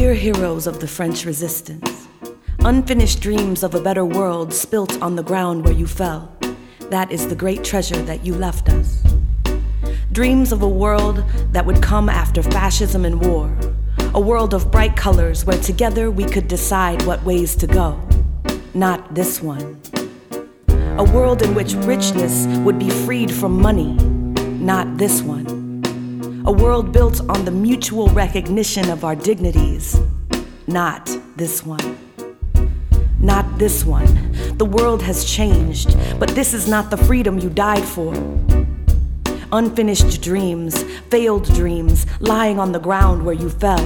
Dear heroes of the French resistance, unfinished dreams of a better world spilt on the ground where you fell. That is the great treasure that you left us. Dreams of a world that would come after fascism and war. A world of bright colors where together we could decide what ways to go. Not this one. A world in which richness would be freed from money. Not this one. A world built on the mutual recognition of our dignities. Not this one. Not this one. The world has changed, but this is not the freedom you died for. Unfinished dreams, failed dreams, lying on the ground where you fell.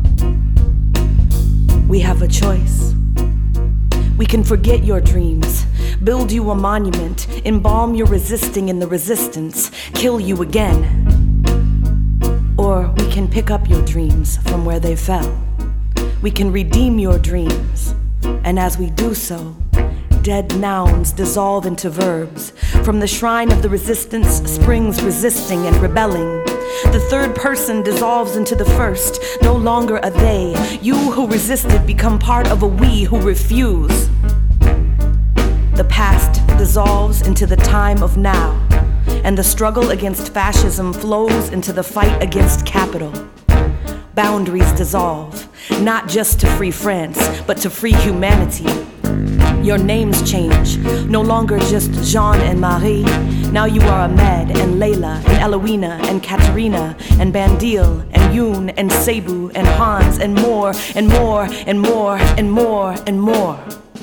We have a choice. We can forget your dreams, build you a monument, embalm your resisting in the resistance, kill you again. Or we can pick up your dreams from where they fell. We can redeem your dreams, and as we do so, dead nouns dissolve into verbs. From the shrine of the resistance springs resisting and rebelling. The third person dissolves into the first, no longer a they. You who resisted become part of a we who refuse. The past dissolves into the time of now, and the struggle against fascism flows into the fight against capital. Boundaries dissolve, not just to free France, but to free humanity. Your names change, no longer just Jean and Marie. Now you are Ahmed and Layla and Eloina and Katerina and Bandil and Yoon and Cebu and Hans and more and more and more and more and more.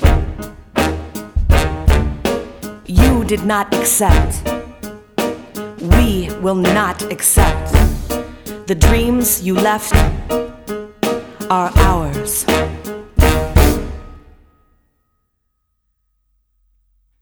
You did not accept. We will not accept. The dreams you left are ours.